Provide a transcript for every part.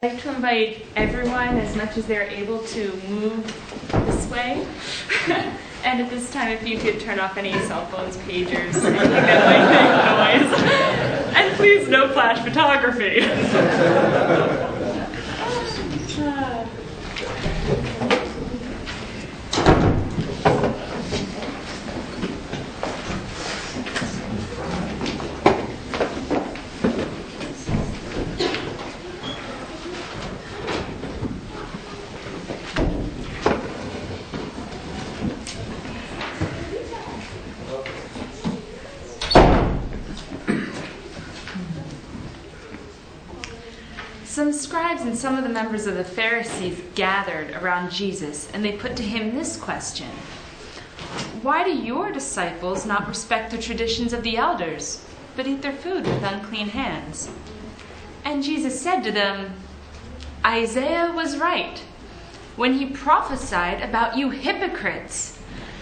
I'd like to invite everyone, as much as they're able, to move this way. And at this time, if you could turn off any cell phones, pagers, anything that might make noise. And please, no flash photography. Some scribes and some of the members of the Pharisees gathered around Jesus, and they put to him this question: "Why do your disciples not respect the traditions of the elders, but eat their food with unclean hands?" And Jesus said to them, "Isaiah was right when he prophesied about you hypocrites.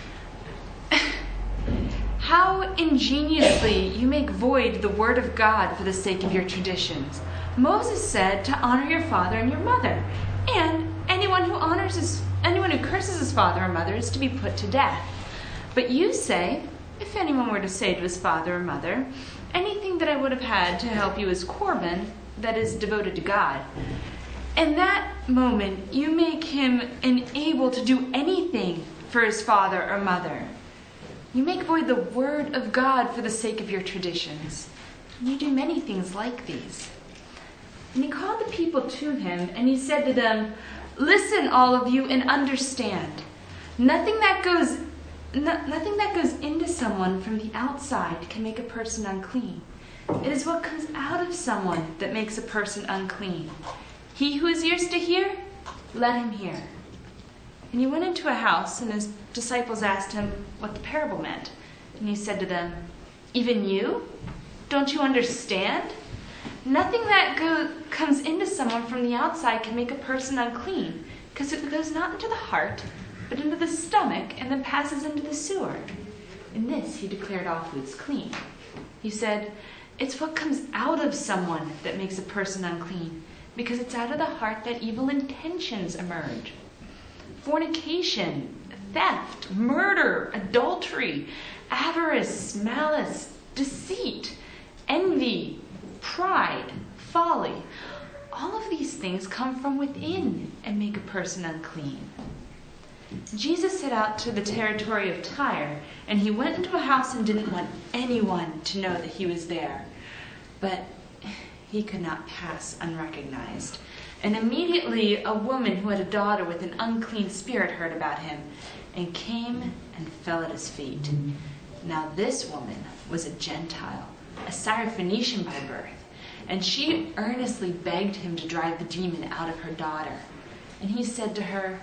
How ingeniously you make void the word of God for the sake of your traditions. Moses said to honor your father and your mother, and anyone who curses his father or mother is to be put to death. But you say, if anyone were to say to his father or mother, anything that I would have had to help you is Corban, that is devoted to God. In that moment, you make him unable to do anything for his father or mother. You make void the word of God for the sake of your traditions. And you do many things like these." And he called the people to him, and he said to them, "Listen, all of you, and understand. Nothing that goes into someone from the outside can make a person unclean. It is what comes out of someone that makes a person unclean. He who has ears to hear, let him hear." And he went into a house, and his disciples asked him what the parable meant. And he said to them, "Even you? Don't you understand? Nothing that comes into someone from the outside can make a person unclean, because it goes not into the heart, but into the stomach, and then passes into the sewer. In this he declared all foods clean. He said, it's what comes out of someone that makes a person unclean, because it's out of the heart that evil intentions emerge. Fornication, theft, murder, adultery, avarice, malice, deceit, envy, pride, folly. All of these things come from within and make a person unclean." Jesus set out to the territory of Tyre, and he went into a house and didn't want anyone to know that he was there. But he could not pass unrecognized. And immediately a woman who had a daughter with an unclean spirit heard about him, and came and fell at his feet. Now this woman was a Gentile, a Syrophoenician by birth, and she earnestly begged him to drive the demon out of her daughter. And he said to her,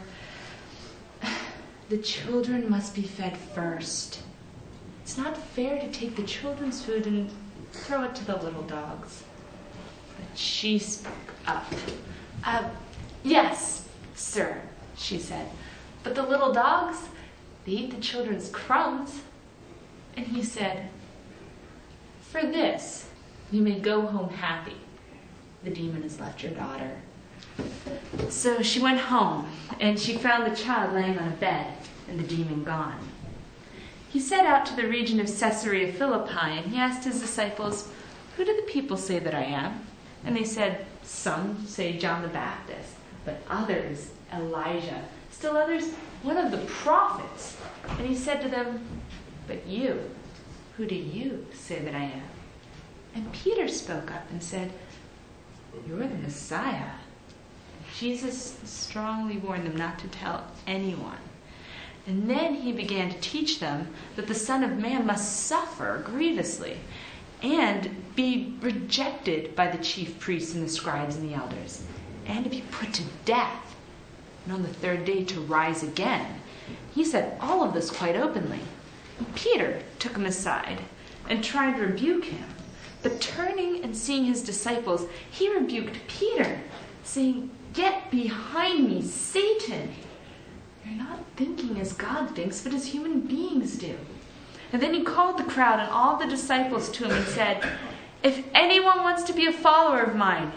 "The children must be fed first. It's not fair to take the children's food and throw it to the little dogs." But she spoke up. "Yes, sir," she said, "but the little dogs, they eat the children's crumbs." And he said, "For this, you may go home happy. The demon has left your daughter." So she went home, and she found the child laying on a bed, and the demon gone. He set out to the region of Caesarea Philippi, and he asked his disciples, "Who do the people say that I am?" And they said, "Some say John the Baptist, but others Elijah, still others one of the prophets." And he said to them, "But you, who do you say that I am?" And Peter spoke up and said, "You're the Messiah." Jesus strongly warned them not to tell anyone. And then he began to teach them that the Son of Man must suffer grievously and be rejected by the chief priests and the scribes and the elders, and to be put to death, and on the third day to rise again. He said all of this quite openly. And Peter took him aside and tried to rebuke him. But turning and seeing his disciples, he rebuked Peter, saying, "Get behind me, Satan. You're not thinking as God thinks, but as human beings do." And then he called the crowd and all the disciples to him and said, "If anyone wants to be a follower of mine,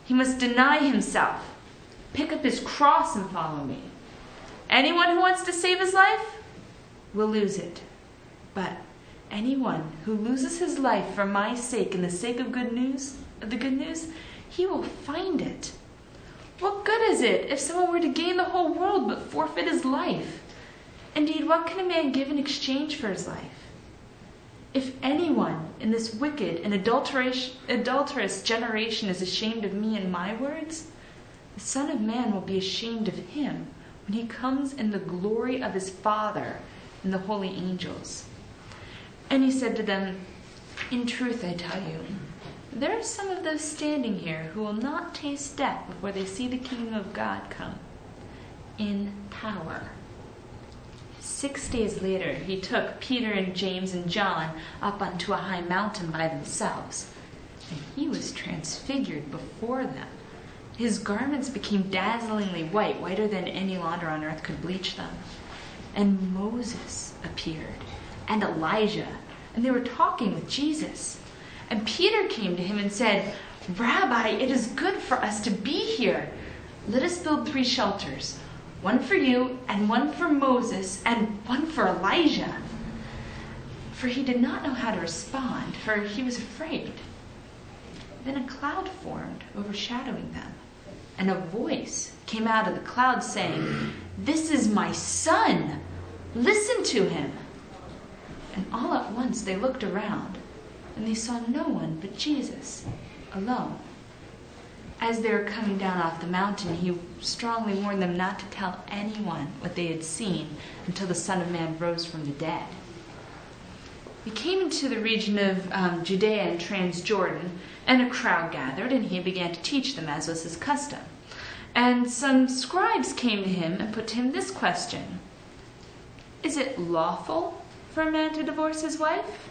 he must deny himself, pick up his cross and follow me. Anyone who wants to save his life will lose it. But anyone who loses his life for my sake and the sake of the good news, he will find it. What good is it if someone were to gain the whole world but forfeit his life? Indeed, what can a man give in exchange for his life? If anyone in this wicked and adulterous generation is ashamed of me and my words, the Son of Man will be ashamed of him when he comes in the glory of his Father and the holy angels. And he said to them, in truth, I tell you, there are some of those standing here who will not taste death before they see the kingdom of God come in power. 6 days later, he took Peter and James and John up onto a high mountain by themselves, and he was transfigured before them. His garments became dazzlingly white, whiter than any launder on earth could bleach them. And Moses appeared, and Elijah, and they were talking with Jesus. And Peter came to him and said, Rabbi, it is good for us to be here. Let us build 3 shelters, one for you, and one for Moses, and one for Elijah. For he did not know how to respond, for he was afraid. Then a cloud formed, overshadowing them, and a voice came out of the cloud saying, This is my son. Listen to him. And all at once they looked around, and they saw no one but Jesus, alone. As they were coming down off the mountain, he strongly warned them not to tell anyone what they had seen until the Son of Man rose from the dead. He came into the region of Judea and Transjordan, and a crowd gathered, and he began to teach them, as was his custom. And some scribes came to him and put to him this question, Is it lawful for a man to divorce his wife?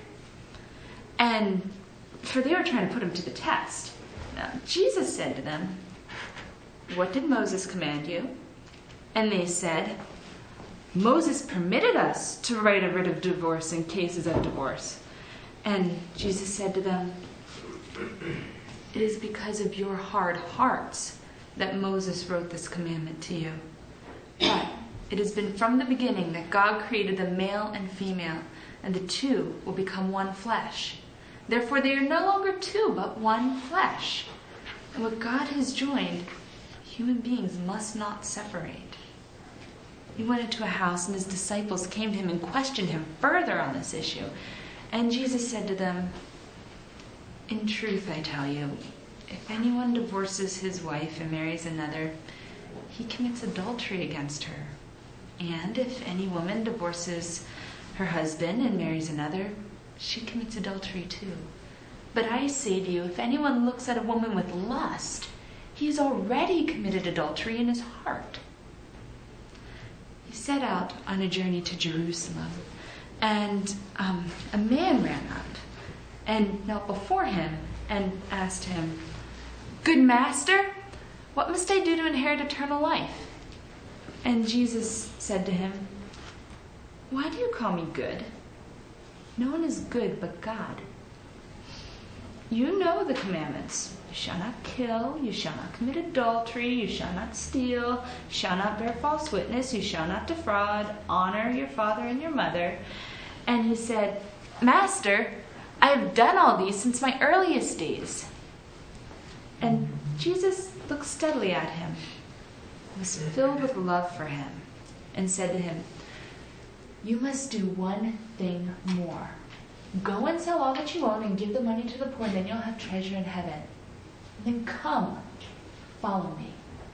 And for they were trying to put him to the test. Now, Jesus said to them, What did Moses command you? And they said, Moses permitted us to write a writ of divorce in cases of divorce. And Jesus said to them, It is because of your hard hearts that Moses wrote this commandment to you. But it has been from the beginning that God created them male and female, and the two will become one flesh. Therefore they are no longer two, but one flesh. And what God has joined, human beings must not separate. He went into a house, and his disciples came to him and questioned him further on this issue. And Jesus said to them, In truth, I tell you, if anyone divorces his wife and marries another, he commits adultery against her. And if any woman divorces her husband and marries another, she commits adultery too. But I say to you, if anyone looks at a woman with lust, he has already committed adultery in his heart. He set out on a journey to Jerusalem, and a man ran up and knelt before him and asked him, Good master, what must I do to inherit eternal life? And Jesus said to him, Why do you call me good? No one is good but God. You know the commandments. You shall not kill, you shall not commit adultery, you shall not steal, you shall not bear false witness, you shall not defraud, honor your father and your mother. And he said, Master, I have done all these since my earliest days. And Jesus looked steadily at him, was filled with love for him, and said to him, You must do one thing more. Go and sell all that you own and give the money to the poor, and then you'll have treasure in heaven. And then come, follow me.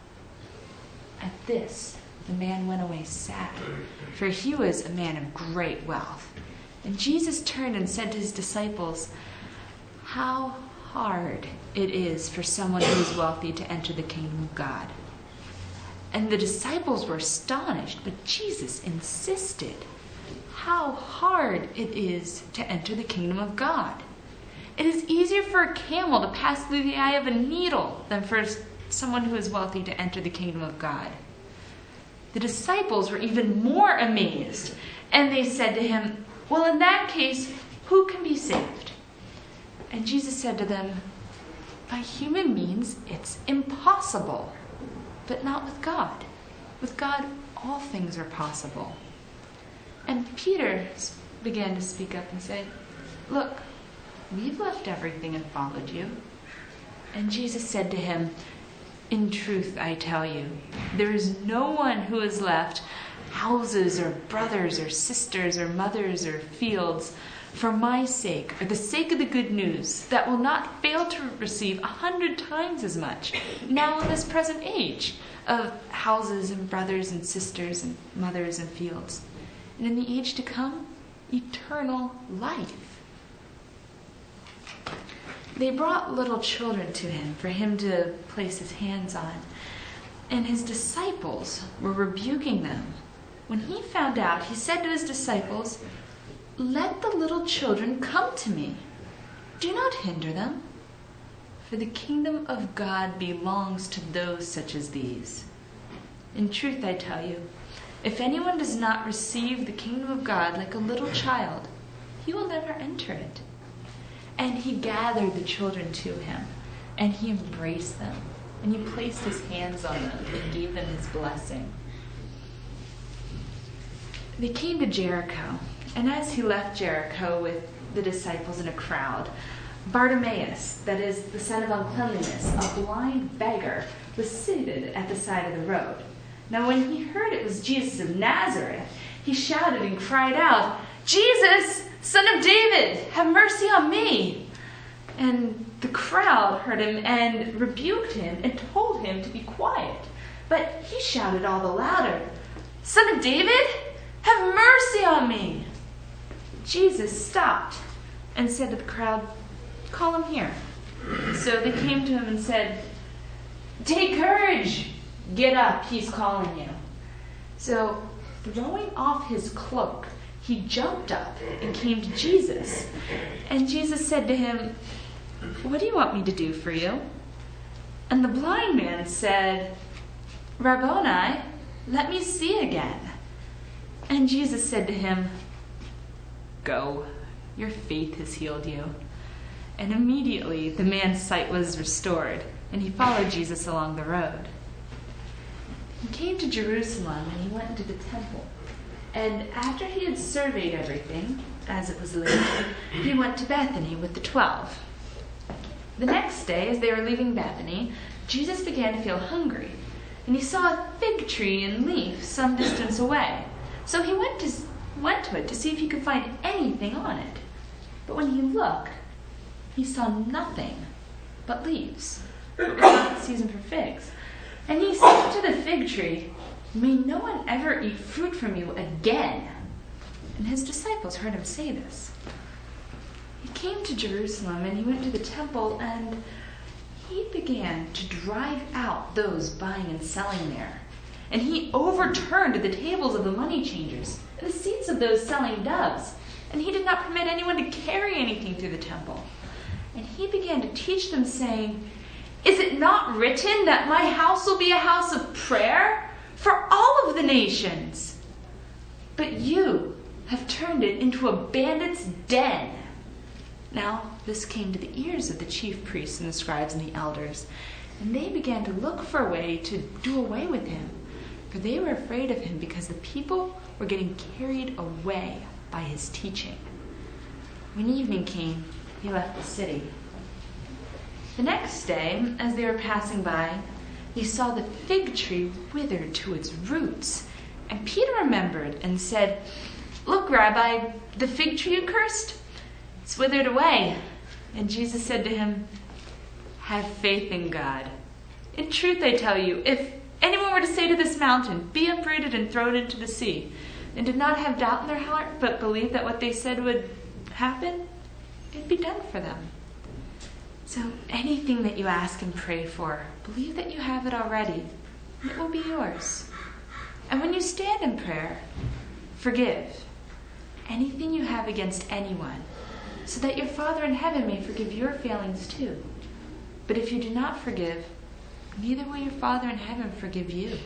At this, the man went away sad, for he was a man of great wealth. And Jesus turned and said to his disciples, How hard it is for someone who is wealthy to enter the kingdom of God. And the disciples were astonished, but Jesus insisted. How hard it is to enter the kingdom of God. It is easier for a camel to pass through the eye of a needle than for someone who is wealthy to enter the kingdom of God. The disciples were even more amazed, and they said to him, Well, in that case, who can be saved? And Jesus said to them, by human means it's impossible, but not with God. With God, all things are possible. And Peter began to speak up and say, "Look, we've left everything and followed you." And Jesus said to him, "In truth, I tell you, there is no one who has left houses or brothers or sisters or mothers or fields for my sake or the sake of the good news that will not fail to receive 100 times as much now in this present age of houses and brothers and sisters and mothers and fields, and in the age to come, eternal life." They brought little children to him for him to place his hands on, and his disciples were rebuking them. When he found out, he said to his disciples, "Let the little children come to me. Do not hinder them, for the kingdom of God belongs to those such as these. In truth, I tell you, if anyone does not receive the kingdom of God like a little child, he will never enter it." And he gathered the children to him, and he embraced them, and he placed his hands on them and gave them his blessing. They came to Jericho, and as he left Jericho with the disciples and a crowd, Bartimaeus, that is the son of uncleanliness, a blind beggar, was seated at the side of the road. Now when he heard it was Jesus of Nazareth, he shouted and cried out, "Jesus, Son of David, have mercy on me." And the crowd heard him and rebuked him and told him to be quiet. But he shouted all the louder, "Son of David, have mercy on me." Jesus stopped and said to the crowd, "Call him here." So they came to him and said, "Take courage, get up, he's calling you." So throwing off his cloak, he jumped up and came to Jesus. And Jesus said to him, "What do you want me to do for you?" And the blind man said, "Rabboni, let me see again." And Jesus said to him, "Go, your faith has healed you." And immediately the man's sight was restored, and he followed Jesus along the road. He came to Jerusalem, and he went into the temple. And after he had surveyed everything, as it was late, he went to Bethany with the 12. The next day, as they were leaving Bethany, Jesus began to feel hungry, and he saw a fig tree in leaf some distance away. So he went to it to see if he could find anything on it. But when he looked, he saw nothing but leaves. It was not the season for figs. And he said to the fig tree, "May no one ever eat fruit from you again." And his disciples heard him say this. He came to Jerusalem, and he went to the temple, and he began to drive out those buying and selling there. And he overturned the tables of the money changers and the seats of those selling doves. And he did not permit anyone to carry anything through the temple. And he began to teach them, saying, "Is it not written that my house will be a house of prayer for all of the nations? But you have turned it into a bandit's den." Now this came to the ears of the chief priests and the scribes and the elders, and they began to look for a way to do away with him, for they were afraid of him because the people were getting carried away by his teaching. When evening came, he left the city. The next day, as they were passing by, he saw the fig tree withered to its roots. And Peter remembered and said, "Look, Rabbi, the fig tree you cursed, it's withered away." And Jesus said to him, "Have faith in God. In truth, I tell you, if anyone were to say to this mountain, 'Be uprooted and thrown into the sea,' and did not have doubt in their heart, but believe that what they said would happen, it'd be done for them. So anything that you ask and pray for, believe that you have it already, and it will be yours. And when you stand in prayer, forgive anything you have against anyone, so that your Father in heaven may forgive your failings too. But if you do not forgive, neither will your Father in heaven forgive you."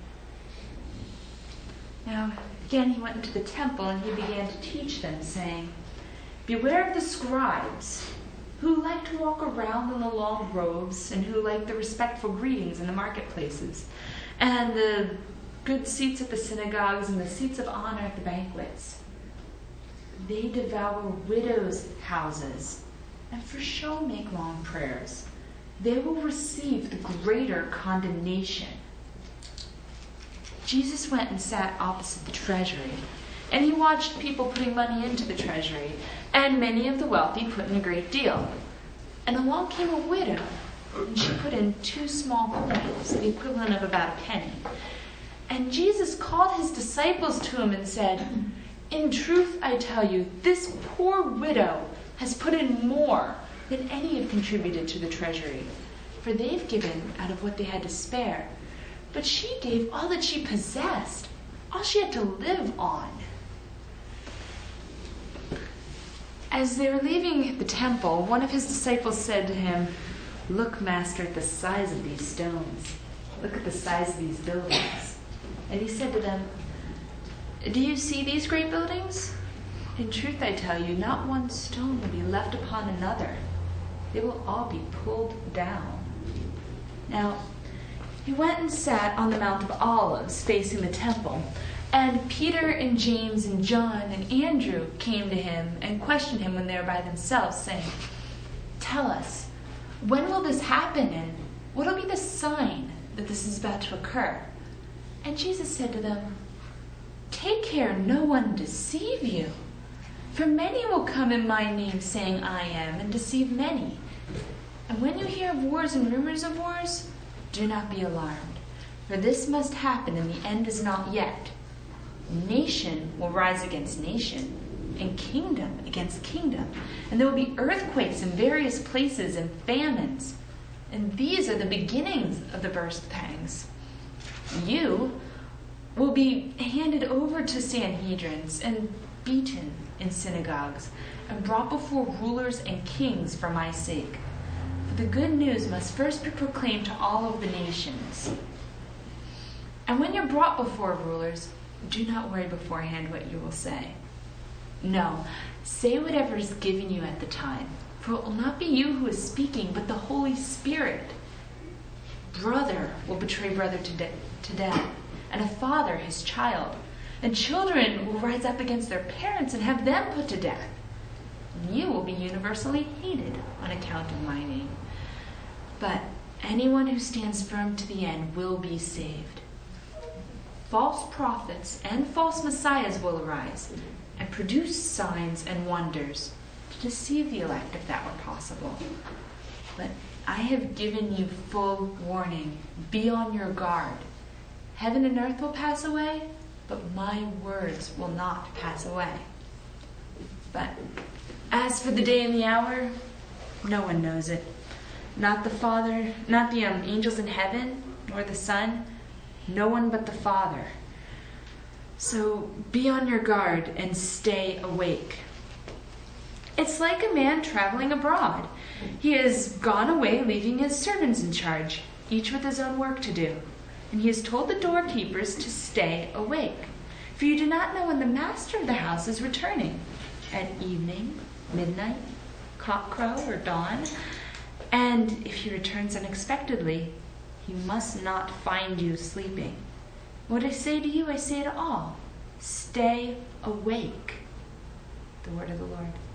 Now, again he went into the temple, and he began to teach them, saying, "Beware of the scribes, who liked to walk around in the long robes and who liked the respectful greetings in the marketplaces and the good seats at the synagogues and the seats of honor at the banquets. They devour widows' houses and for show make long prayers. They will receive the greater condemnation. Jesus went and sat opposite the treasury, and he watched people putting money into the treasury, and many of the wealthy put in a great deal. And along came a widow, and she put in 2 small coins, the equivalent of about a penny. And Jesus called his disciples to him and said, "In truth, I tell you, this poor widow has put in more than any have contributed to the treasury, for they've given out of what they had to spare. But she gave all that she possessed, all she had to live on." As they were leaving the temple, one of his disciples said to him, "Look, Master, at the size of these stones. Look at the size of these buildings." And he said to them, "Do you see these great buildings? In truth, I tell you, not one stone will be left upon another. They will all be pulled down." Now, he went and sat on the Mount of Olives, facing the temple. And Peter and James and John and Andrew came to him and questioned him when they were by themselves, saying, "Tell us, when will this happen, and what will be the sign that this is about to occur?" And Jesus said to them, "Take care no one deceive you. For many will come in my name, saying, 'I am,' and deceive many. And when you hear of wars and rumors of wars, do not be alarmed, for this must happen, and the end is not yet. Nation will rise against nation, and kingdom against kingdom, and there will be earthquakes in various places and famines. And these are the beginnings of the birth pangs. You will be handed over to Sanhedrins and beaten in synagogues and brought before rulers and kings for my sake. For the good news must first be proclaimed to all of the nations. And when you're brought before rulers, do not worry beforehand what you will say. No, say whatever is given you at the time, for it will not be you who is speaking, but the Holy Spirit. Brother will betray brother to death, and a father his child. And children will rise up against their parents and have them put to death. And you will be universally hated on account of my name. But anyone who stands firm to the end will be saved. False prophets and false messiahs will arise and produce signs and wonders to deceive the elect if that were possible. But I have given you full warning. Be on your guard. Heaven and earth will pass away, but my words will not pass away. But as for the day and the hour, no one knows it. Not the Father, not the angels in heaven, nor the Son, no one but the Father. So be on your guard and stay awake. It's like a man traveling abroad. He has gone away, leaving his servants in charge, each with his own work to do. And he has told the doorkeepers to stay awake. For you do not know when the master of the house is returning, at evening, midnight, cockcrow, or dawn. And if he returns unexpectedly, he must not find you sleeping. What I say to you, I say to all. Stay awake. The word of the Lord.